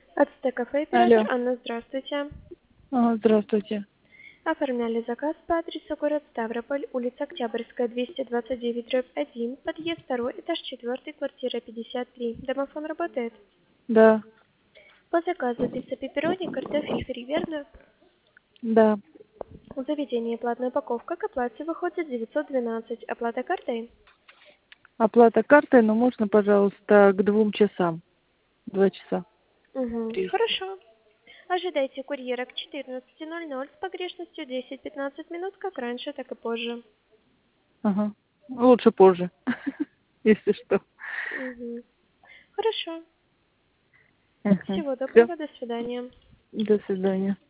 Ацтекафе, Алло. оператор Анна, здравствуйте. Здравствуйте. Оформляли заказ по адресу город Ставрополь, улица Октябрьская, 229/1, подъезд 2, этаж 4, квартира 53. Домофон работает? Да, По заказу пицца пепперони, картофель фри, верно? да. У заведения платная упаковка, к оплате выходит 912. Оплата картой? Оплата картой, но можно, пожалуйста, к 2 часам. 2 часа. Угу, 300. хорошо. Ожидайте курьера к 14:00 с погрешностью 10-15 минут, как раньше, так и позже. Ага. Лучше позже, если что. Угу. Хорошо. Ага. Всего Все. доброго, до свидания. До свидания.